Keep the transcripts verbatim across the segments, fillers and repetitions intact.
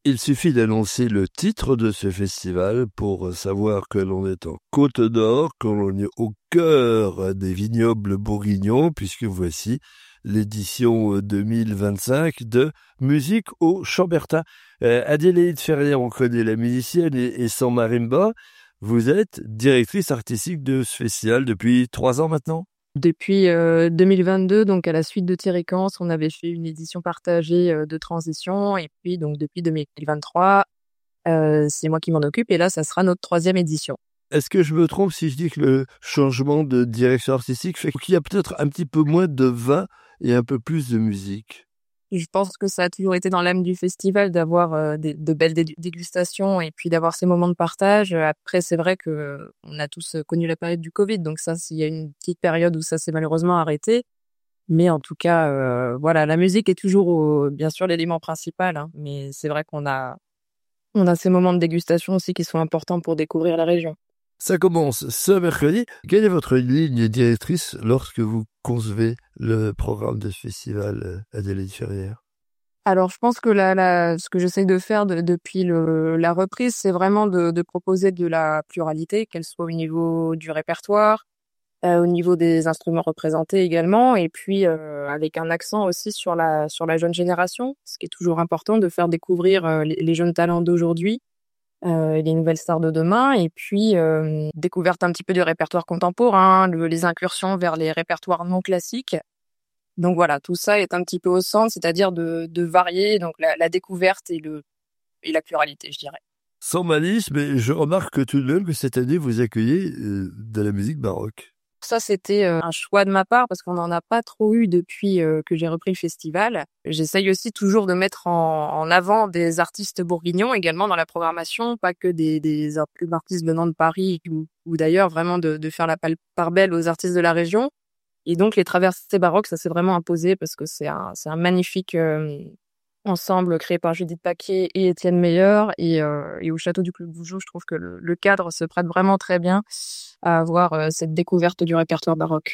Il suffit d'annoncer le titre de ce festival pour savoir que l'on est en Côte d'Or, que l'on est au cœur des vignobles bourguignons, puisque voici l'édition deux mille vingt-cinq de Musique au Chambertin. Euh, Adélaïde Ferrier, on connaît la musicienne, et, et sans marimba, vous êtes directrice artistique de ce festival depuis trois ans maintenant? Depuis euh, deux mille vingt-deux, donc à la suite de Thierry Cans, on avait fait une édition partagée euh, de transition. Et puis, donc depuis deux mille vingt-trois, euh, c'est moi qui m'en occupe. Et là, ça sera notre troisième édition. Est-ce que je me trompe si je dis que le changement de direction artistique fait qu'il y a peut-être un petit peu moins de vin et un peu plus de musique? Je pense que ça a toujours été dans l'âme du festival d'avoir euh, des, de belles dé- dégustations et puis d'avoir ces moments de partage. Après, c'est vrai que euh, on a tous connu la période du Covid, donc ça, il y a une petite période où ça s'est malheureusement arrêté. Mais en tout cas, euh, voilà, la musique est toujours, au- bien sûr, l'élément principal, hein, mais c'est vrai qu'on a, on a ces moments de dégustation aussi qui sont importants pour découvrir la région. Ça commence ce mercredi. Quelle est votre ligne directrice lorsque vous concevez le programme de ce festival, euh, Adélaïde Ferrière? Alors, je pense que la, la, ce que j'essaye de faire de- depuis le, la reprise, c'est vraiment de, de proposer de la pluralité, qu'elle soit au niveau du répertoire, euh, au niveau des instruments représentés également, et puis euh, avec un accent aussi sur la sur la jeune génération, ce qui est toujours important de faire découvrir euh, les, les jeunes talents d'aujourd'hui, euh, et les nouvelles stars de demain, et puis euh, découverte un petit peu du répertoire contemporain, le- les incursions vers les répertoires non classiques. Donc voilà, tout ça est un petit peu au centre, c'est-à-dire de, de varier donc la, la découverte et le et la pluralité, je dirais. Sans malice, mais je remarque tout de même que cette année, vous accueillez euh, de la musique baroque. Ça, c'était euh, un choix de ma part parce qu'on n'en a pas trop eu depuis euh, que j'ai repris le festival. J'essaye aussi toujours de mettre en, en avant des artistes bourguignons également dans la programmation, pas que des, des artistes venant de Paris ou, ou d'ailleurs, vraiment de, de faire la pal- part belle aux artistes de la région. Et donc, les traversées baroques, ça s'est vraiment imposé parce que c'est un, c'est un magnifique euh, ensemble créé par Judith Paquet et Étienne Meyer. Et, euh, et au château du Clos de Vougeot, je trouve que le, le cadre se prête vraiment très bien à avoir euh, cette découverte du répertoire baroque.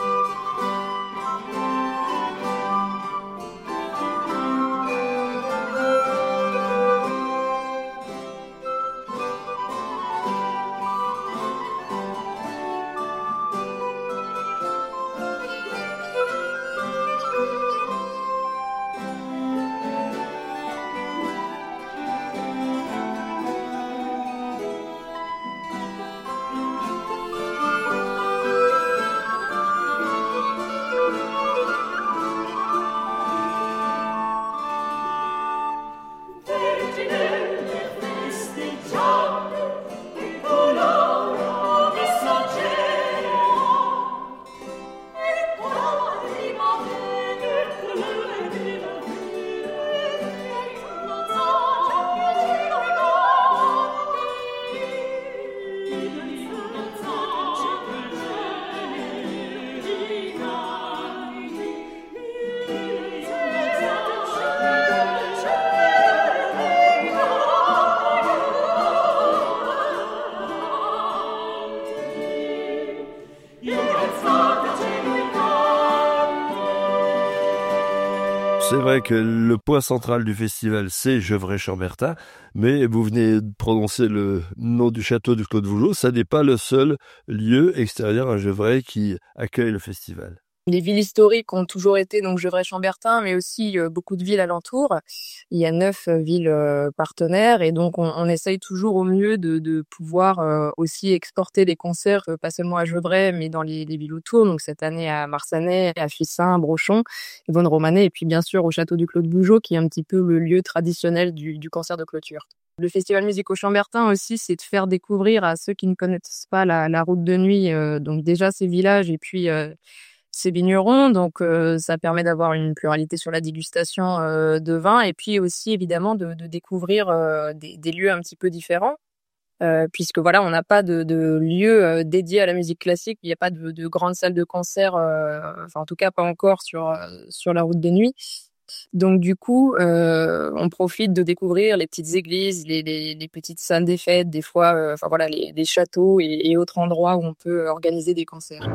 C'est vrai que le point central du festival, c'est Gevrey-Chambertin, mais vous venez de prononcer le nom du château du Clos de Vougeot, ça n'est pas le seul lieu extérieur à Gevrey qui accueille le festival. Les villes historiques ont toujours été donc Gevrey-Chambertin, mais aussi euh, beaucoup de villes alentours. Il y a neuf euh, villes euh, partenaires et donc on, on essaye toujours au mieux de, de pouvoir euh, aussi exporter les concerts, euh, pas seulement à Gevrey, mais dans les, les villes autour. Donc cette année à Marsanais, à Fissin, à Brochon, Yvonne Romanet, et puis bien sûr au château du Clos de Vougeot, qui est un petit peu le lieu traditionnel du, du concert de clôture. Le festival Musique au Chambertin aussi, c'est de faire découvrir à ceux qui ne connaissent pas la, la route de nuit, euh, donc déjà ces villages et puis euh, ces vignerons. Donc euh, ça permet d'avoir une pluralité sur la dégustation euh, de vin et puis aussi évidemment de, de découvrir euh, des, des lieux un petit peu différents. Euh, puisque voilà, on n'a pas de, de lieu euh, dédié à la musique classique, il n'y a pas de, de grande salle de concert, euh, enfin en tout cas pas encore sur euh, sur la route des nuits. Donc du coup, euh, on profite de découvrir les petites églises, les, les, les petites salles des fêtes, des fois, euh, enfin voilà, les, les châteaux et, et autres endroits où on peut organiser des concerts.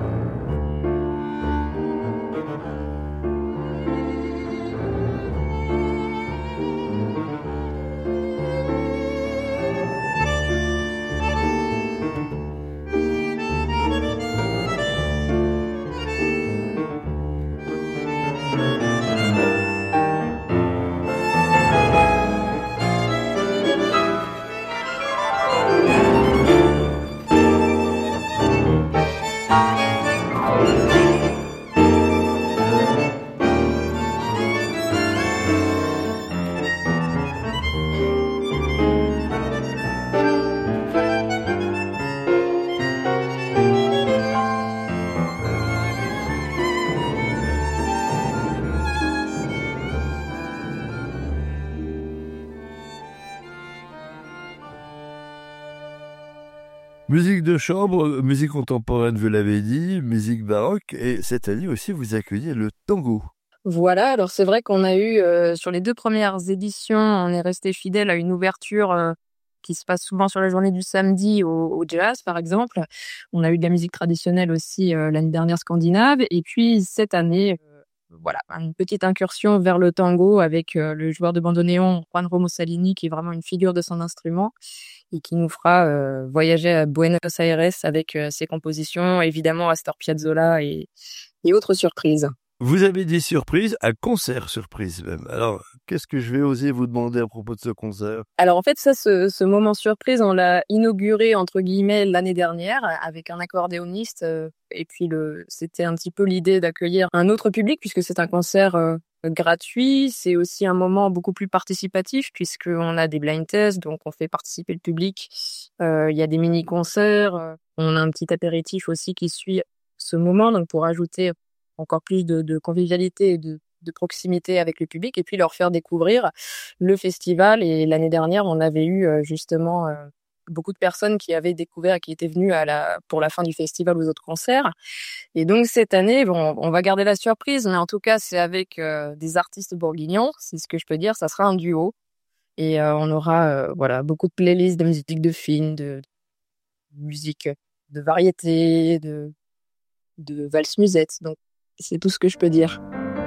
Musique de chambre, musique contemporaine, vous l'avez dit, musique baroque, et cette année aussi, vous accueillez le tango. Voilà, alors c'est vrai qu'on a eu, euh, sur les deux premières éditions, on est resté fidèle à une ouverture euh, qui se passe souvent sur la journée du samedi au, au jazz, par exemple. On a eu de la musique traditionnelle aussi euh, l'année dernière scandinave, et puis cette année, euh, voilà, une petite incursion vers le tango avec euh, le joueur de bandoneon Juan Romo Salini, qui est vraiment une figure de son instrument et qui nous fera euh, voyager à Buenos Aires avec euh, ses compositions, évidemment Astor Piazzolla et, et autres surprises. Vous avez des surprises, un concert surprise même. Alors, qu'est-ce que je vais oser vous demander à propos de ce concert? Alors en fait, ça, ce, ce moment surprise, on l'a inauguré entre guillemets l'année dernière avec un accordéoniste. Euh, et puis le, c'était un petit peu l'idée d'accueillir un autre public puisque c'est un concert euh, gratuit. C'est aussi un moment beaucoup plus participatif puisqu'on a des blind tests, donc on fait participer le public. Euh, Il y a des mini-concerts. Euh, on a un petit apéritif aussi qui suit ce moment, donc pour ajouter encore plus de, de convivialité et de de proximité avec le public et puis leur faire découvrir le festival. Et l'année dernière, on avait eu euh, justement euh, beaucoup de personnes qui avaient découvert, qui étaient venues à la, pour la fin du festival aux autres concerts. Et donc cette année, bon, on va garder la surprise, mais en tout cas, c'est avec euh, des artistes bourguignons, c'est ce que je peux dire, ça sera un duo. Et euh, on aura euh, voilà beaucoup de playlists de musique de films, de, de musique de variété, de, de valse-musette. Donc c'est tout ce que je peux dire.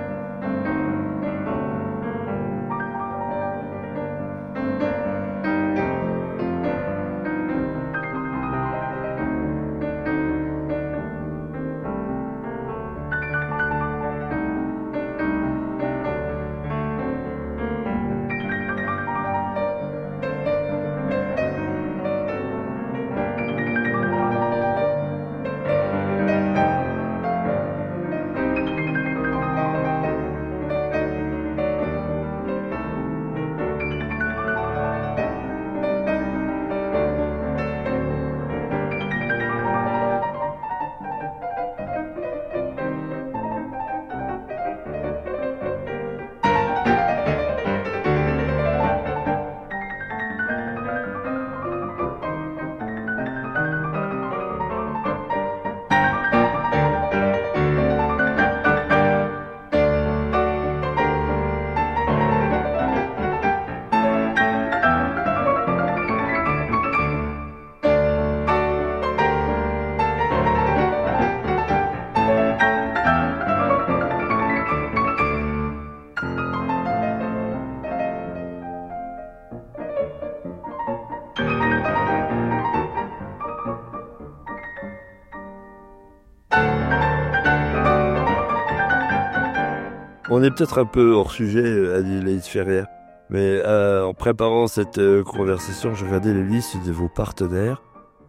On est peut-être un peu hors sujet, Adélaïde Ferrière, mais euh, en préparant cette euh, conversation, je regardais les listes de vos partenaires.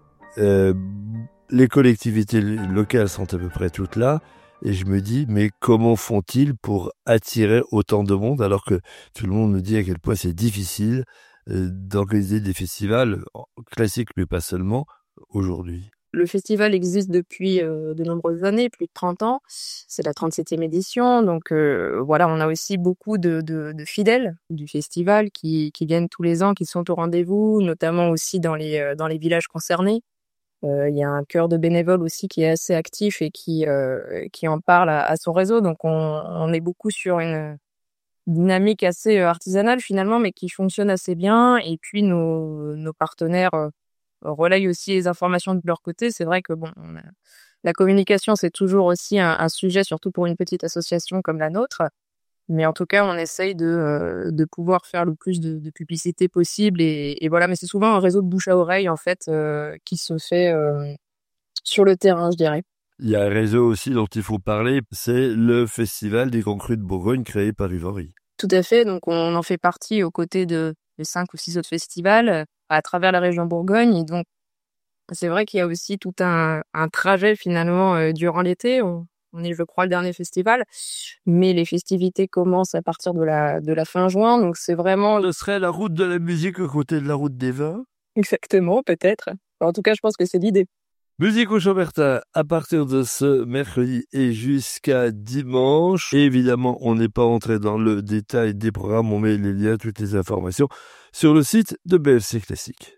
Euh, les collectivités locales sont à peu près toutes là, et je me dis, mais comment font-ils pour attirer autant de monde alors que tout le monde me dit à quel point c'est difficile euh, d'organiser des festivals classiques, mais pas seulement, aujourd'hui? Le festival existe depuis euh, de nombreuses années, plus de trente ans. C'est la trente-septième édition. Donc euh, voilà, on a aussi beaucoup de, de, de fidèles du festival qui, qui viennent tous les ans, qui sont au rendez-vous, notamment aussi dans les, euh, dans les villages concernés. Euh, il y a un chœur de bénévoles aussi qui est assez actif et qui, euh, qui en parle à, à son réseau. Donc on, on est beaucoup sur une dynamique assez artisanale finalement, mais qui fonctionne assez bien. Et puis nos, nos partenaires euh, relaient aussi les informations de leur côté. C'est vrai que bon, on a... la communication, c'est toujours aussi un, un sujet, surtout pour une petite association comme la nôtre. Mais en tout cas, on essaye de, euh, de pouvoir faire le plus de, de publicité possible. Et, et voilà, mais c'est souvent un réseau de bouche à oreille, en fait, euh, qui se fait euh, sur le terrain, je dirais. Il y a un réseau aussi dont il faut parler, c'est le Festival des Grands Crus de Bourgogne créé par Yvory. Tout à fait, donc on en fait partie aux côtés de, de cinq ou six autres festivals à travers la région Bourgogne. Et donc, c'est vrai qu'il y a aussi tout un, un trajet finalement euh, durant l'été. On, on est, je crois, le dernier festival, mais les festivités commencent à partir de la, de la fin juin. Donc, c'est vraiment... Ce serait la route de la musique à côté de la route des vins? Exactement, peut-être. En tout cas, je pense que c'est l'idée. Musique au Chambertin à partir de ce mercredi et jusqu'à dimanche. Et évidemment, on n'est pas entré dans le détail des programmes. On met les liens, toutes les informations sur le site de B F C Classique.